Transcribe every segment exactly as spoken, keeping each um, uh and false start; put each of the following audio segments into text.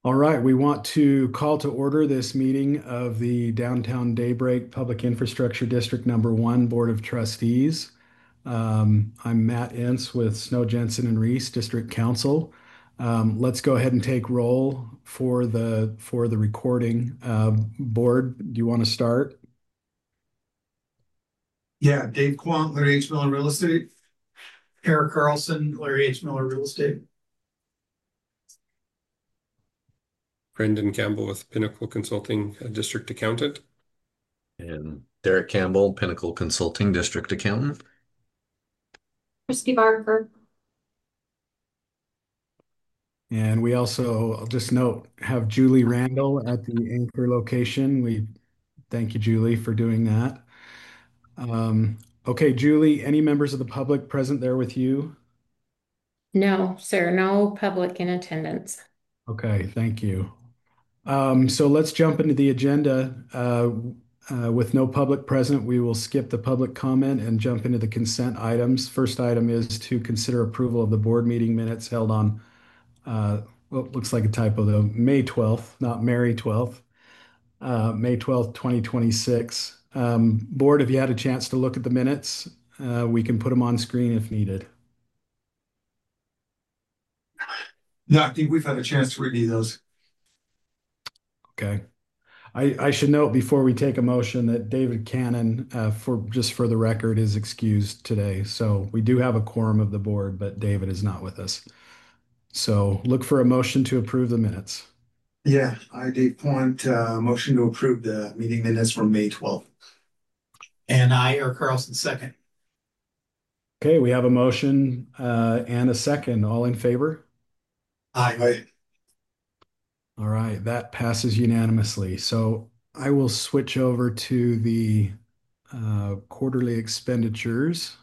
All right, we want to call to order this meeting of the Downtown Daybreak Public Infrastructure District Number One Board of Trustees. Um, I'm Matt Ince with Snow Jensen and Reese District Council. Um, let's go ahead and take roll for the for the recording. Uh, board, do you want to start? Yeah, Dave Quant, Larry H. Miller Real Estate. Eric Carlson, Larry H. Miller Real Estate. Brendan Campbell with Pinnacle Consulting, uh, District Accountant. And Derek Campbell, Pinnacle Consulting District Accountant. Christy Barker. And we also, I'll just note, have Julie Randall at the Anchor location. We thank you, Julie, for doing that. Um, okay, Julie, any members of the public present there with you? No, sir, no public in attendance. Okay, thank you. Um, so let's jump into the agenda. Uh, uh, with no public present, we will skip the public comment and jump into the consent items. First item is to consider approval of the board meeting minutes held on, uh, well, it looks like a typo though, May twelfth, not Mary twelfth, uh, May twelfth, twenty twenty-six. Um, board, have you had a chance to look at the minutes? Uh, we can put them on screen if needed. No, I think we've had a chance to review those. Okay. I, I should note before we take a motion that David Cannon, uh, for just for the record, is excused today. So we do have a quorum of the board, but David is not with us. So look for a motion to approve the minutes. Yeah, I Dave Quant, uh, motion to approve the meeting minutes from May twelfth. And I, Eric Carlson, second. Okay, we have a motion uh, and a second. All in favor? Aye. All right, that passes unanimously. So I will switch over to the uh, quarterly expenditures.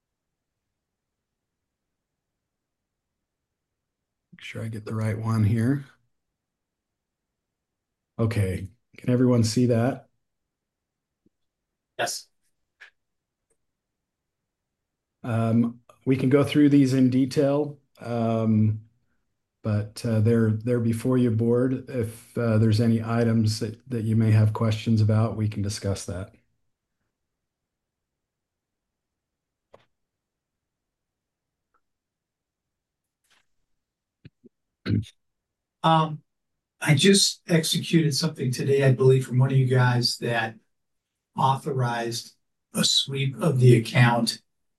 Make sure I get the right one here. Okay, can everyone see that? Yes. Um, we can go through these in detail, um, but uh, they're they're before you, board. If uh, there's any items that, that you may have questions about, we can discuss that. Um, I just executed something today, I believe, from one of you guys that authorized a sweep of the account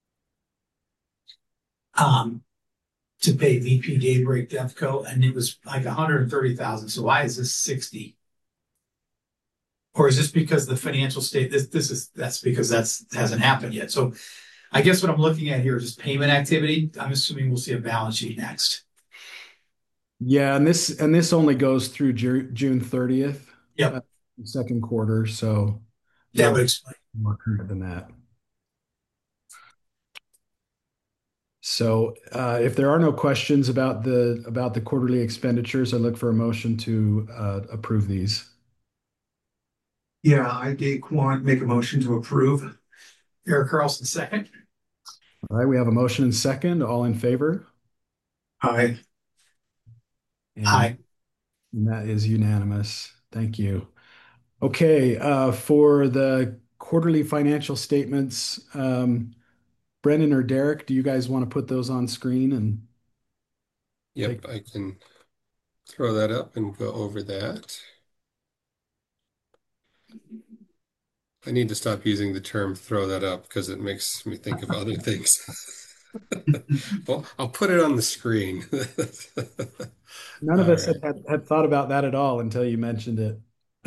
um, to pay V P Daybreak Defco, and it was like one hundred thirty thousand. So why is this sixty? Or is this because the financial state? This this is that's because that's hasn't happened yet. So I guess what I'm looking at here is just payment activity. I'm assuming we'll see a balance sheet next. Yeah, and this and this only goes through Ju June thirtieth, uh, Yep, second quarter. So that they'll would be explain. more current than that. So uh, if there are no questions about the about the quarterly expenditures, I look for a motion to uh, approve these. Yeah, I Dave Quant, make a motion to approve. Eric Carlson, second. All right, we have a motion and second. All in favor? Aye. And Aye. and that is unanimous. Thank you. Okay, uh, for the quarterly financial statements, um, Brendan or Derek, do you guys want to put those on screen and take? Yep, I can throw that up and go over that. I need to stop using the term throw that up because it makes me think of other things. Well, I'll put it on the screen. None of All us had, right. had, had thought about that at all until you mentioned it.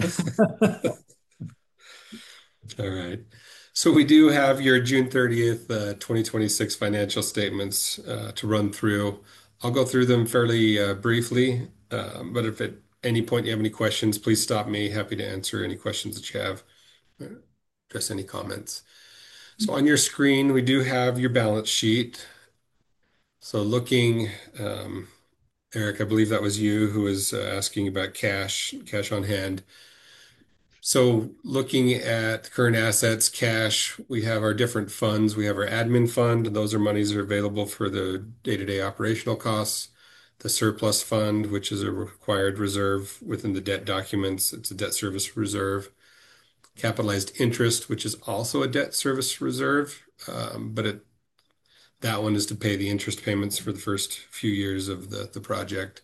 All right. So we do have your June thirtieth, uh, twenty twenty-six financial statements uh, to run through. I'll go through them fairly uh, briefly, um, but if at any point you have any questions, please stop me. Happy to answer any questions that you have, uh, address any comments. So on your screen, we do have your balance sheet. So looking, um, Eric, I believe that was you who was uh, asking about cash, cash on hand. So looking at current assets, cash, we have our different funds. We have our admin fund. Those are monies that are available for the day-to-day operational costs. the surplus fund, which is a required reserve within the debt documents. It's a debt service reserve. Capitalized interest, which is also a debt service reserve, um, but it, that one is to pay the interest payments for the first few years of the, the project.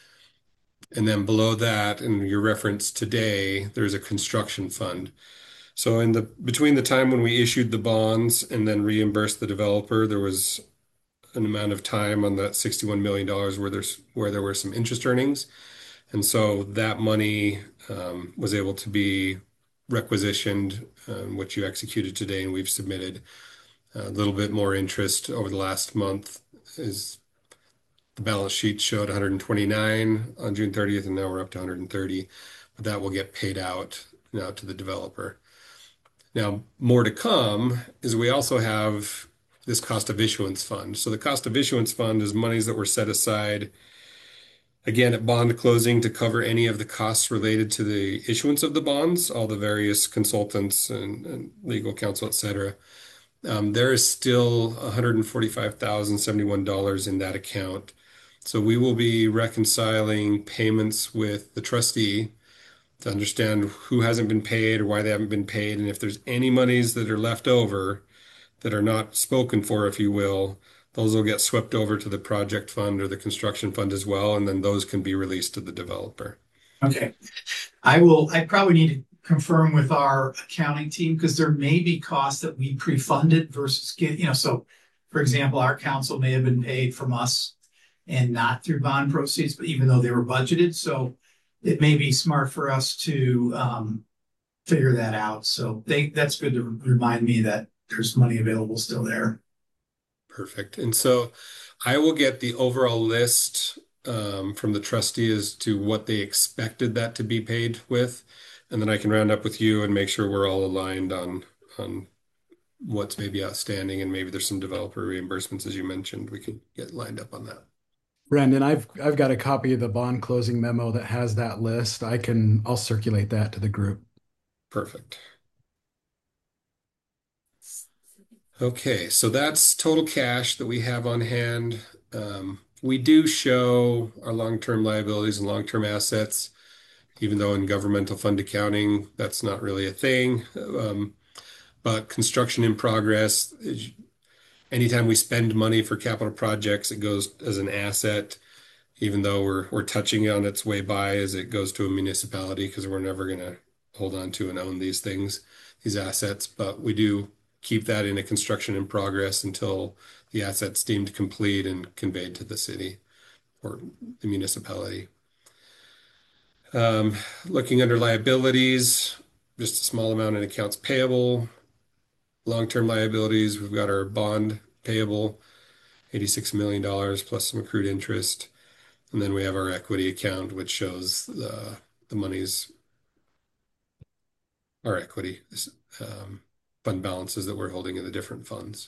And then below that, in your reference today, there's a construction fund. So in the between the time when we issued the bonds and then reimbursed the developer, there was an amount of time on that sixty-one million dollars where there's where there were some interest earnings. And so that money um, was able to be requisitioned, um, which you executed today, and we've submitted a little bit more interest over the last month. Is the balance sheet showed one hundred twenty-nine on June thirtieth, and now we're up to one hundred thirty, but that will get paid out now to the developer. Now, more to come is we also have this cost of issuance fund. So the cost of issuance fund is monies that were set aside again at bond closing to cover any of the costs related to the issuance of the bonds, all the various consultants and, and legal counsel, et cetera. Um, there is still one hundred forty-five thousand seventy-one dollars in that account. So we will be reconciling payments with the trustee to understand who hasn't been paid or why they haven't been paid. And if there's any monies that are left over that are not spoken for, if you will, those will get swept over to the project fund or the construction fund as well. And then those can be released to the developer. Okay. I will, I probably need to confirm with our accounting team because there may be costs that we pre-funded versus get, you know, so for example, our council may have been paid from us and not through bond proceeds, but even though they were budgeted. So it may be smart for us to um, figure that out. So they, that's good to remind me that there's money available still there. Perfect. And so I will get the overall list um, from the trustee as to what they expected that to be paid with. And then I can round up with you and make sure we're all aligned on, on what's maybe outstanding. And maybe there's some developer reimbursements, as you mentioned. We could get lined up on that. Brendan, I've I've got a copy of the bond closing memo that has that list. I can I'll circulate that to the group. Perfect. Okay, so that's total cash that we have on hand. Um, we do show our long-term liabilities and long-term assets, even though in governmental fund accounting, that's not really a thing. Um, but construction in progress, is, anytime we spend money for capital projects, it goes as an asset, even though we're we're touching on its way by as it goes to a municipality, because we're never going to hold on to and own these things, these assets. But we do keep that in a construction in progress until the asset's deemed complete and conveyed to the city or the municipality. Um, looking under liabilities, just a small amount in accounts payable. Long-term liabilities, we've got our bond payable, eighty-six million dollars plus some accrued interest. And then we have our equity account, which shows the, the monies, our equity um, fund balances that we're holding in the different funds.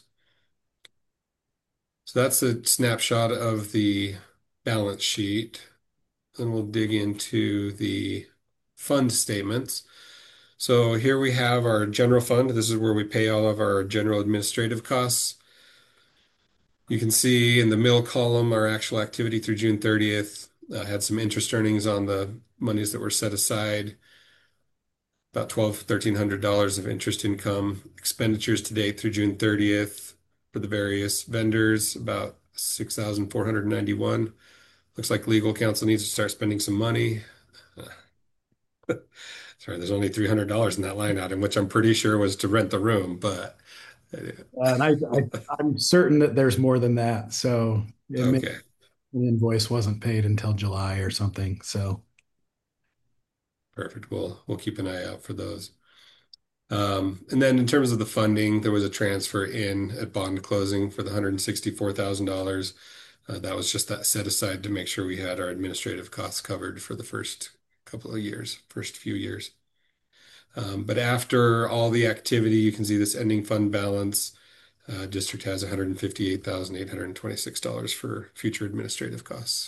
So that's a snapshot of the balance sheet. Then we'll dig into the fund statements. So here we have our general fund. This is where we pay all of our general administrative costs. You can see in the middle column our actual activity through June thirtieth. Uh, had some interest earnings on the monies that were set aside. About twelve, thirteen hundred dollars of interest income. Expenditures to date through June thirtieth for the various vendors, about six thousand four hundred ninety-one. Looks like legal counsel needs to start spending some money. Sorry, there's only three hundred dollars in that line item, which I'm pretty sure was to rent the room, but And I, I I'm certain that there's more than that. So it may, okay. the invoice wasn't paid until July or something. So Perfect. We'll we'll keep an eye out for those. Um, and then in terms of the funding, there was a transfer in at bond closing for the one hundred sixty-four thousand dollars. Uh, that was just that set aside to make sure we had our administrative costs covered for the first couple of years, first few years. Um, but after all the activity, you can see this ending fund balance. Uh, district has one hundred fifty-eight thousand eight hundred twenty-six dollars for future administrative costs.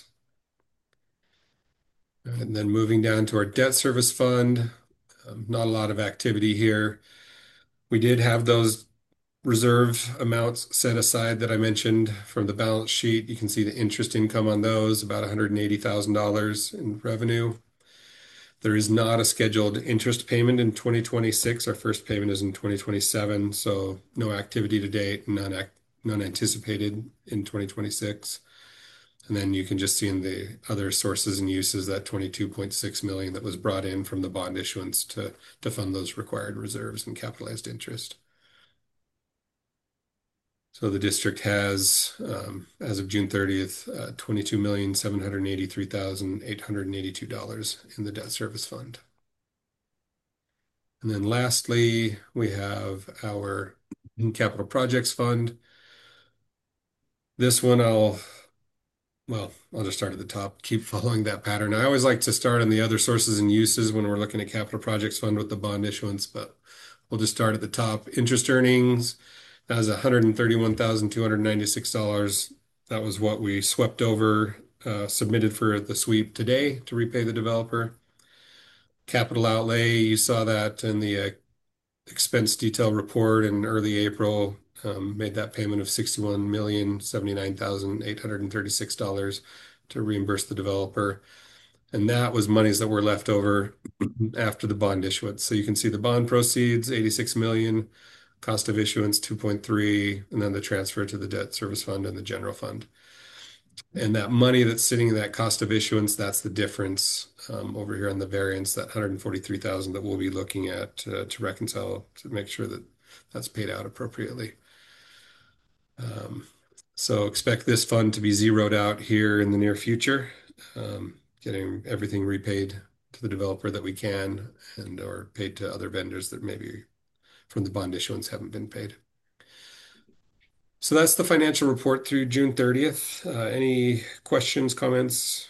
And then moving down to our debt service fund, um, not a lot of activity here. We did have those reserve amounts set aside that I mentioned from the balance sheet. You can see the interest income on those, about one hundred eighty thousand dollars in revenue. There is not a scheduled interest payment in twenty twenty-six. Our first payment is in twenty twenty-seven, so no activity to date, none, ac none anticipated in twenty twenty-six. And then you can just see in the other sources and uses that twenty-two point six million that was brought in from the bond issuance to, to fund those required reserves and capitalized interest. So the district has, um, as of June thirtieth, uh, twenty-two million, seven hundred eighty-three thousand, eight hundred eighty-two dollars in the debt service fund. And then lastly, we have our capital projects fund. This one I'll, well, I'll just start at the top, keep following that pattern. I always like to start on the other sources and uses when we're looking at capital projects fund with the bond issuance, but we'll just start at the top. Interest earnings. That was one hundred thirty-one thousand, two hundred ninety-six dollars. That was what we swept over, uh, submitted for the sweep today to repay the developer. Capital outlay, you saw that in the uh, expense detail report in early April, um, made that payment of sixty-one million, seventy-nine thousand, eight hundred thirty-six dollars to reimburse the developer. And that was monies that were left over after the bond issuance. So you can see the bond proceeds, eighty-six million. Cost of issuance two point three, and then the transfer to the debt service fund and the general fund. And that money that's sitting in that cost of issuance, that's the difference um, over here on the variance, that one hundred forty-three thousand that we'll be looking at uh, to reconcile to make sure that that's paid out appropriately. Um, so expect this fund to be zeroed out here in the near future, um, getting everything repaid to the developer that we can, and or paid to other vendors that maybe from the bond issuance haven't been paid. So that's the financial report through June thirtieth. Uh, any questions, comments?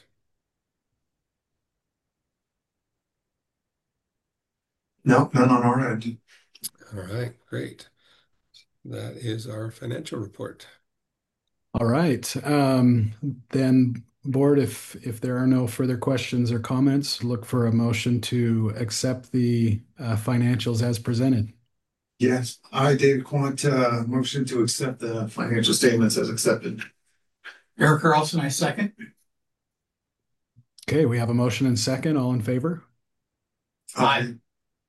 No, none on our end. All right, great. That is our financial report. All right. Um, then, board, if if there are no further questions or comments, look for a motion to accept the uh, financials as presented. Yes, I, David Quant, uh, motion to accept the financial statements as accepted. Eric Carlson, I second. Okay, we have a motion and second. All in favor? Aye.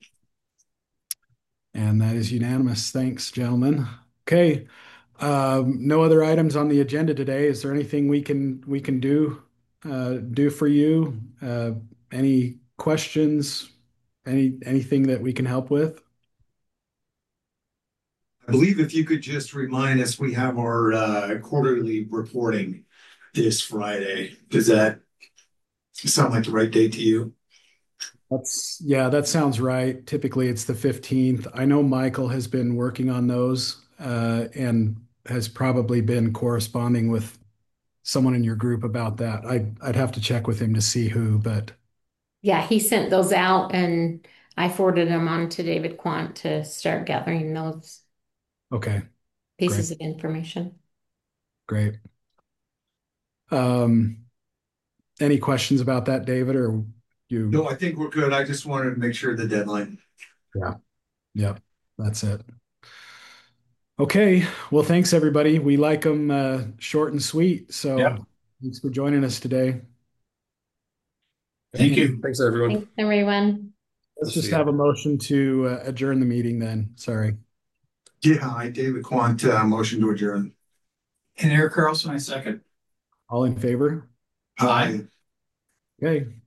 And that is unanimous. Thanks, gentlemen. Okay. Um, no other items on the agenda today. Is there anything we can we can do uh, do for you? Uh, any questions? Any anything that we can help with? I believe if you could just remind us, we have our uh, quarterly reporting this Friday. Does that sound like the right date to you? That's yeah, that sounds right. Typically, it's the fifteenth. I know Michael has been working on those uh, and has probably been corresponding with someone in your group about that. I I'd have to check with him to see who, but Yeah, he sent those out and I forwarded them on to David Quant to start gathering those okay, pieces of information. great. Um, any questions about that, David, or you? No, I think we're good. I just wanted to make sure the deadline. Yeah. Yep. That's it. Okay. Well, thanks everybody. We like them uh, short and sweet. So Yep. thanks for joining us today. Thank you. Thanks, everyone. Thanks, everyone. Let's See just ya. have a motion to uh, adjourn the meeting then. Sorry. Yeah, I, David Quant, uh, motion to adjourn. And Eric Carlson, I second. All in favor? Aye. Okay.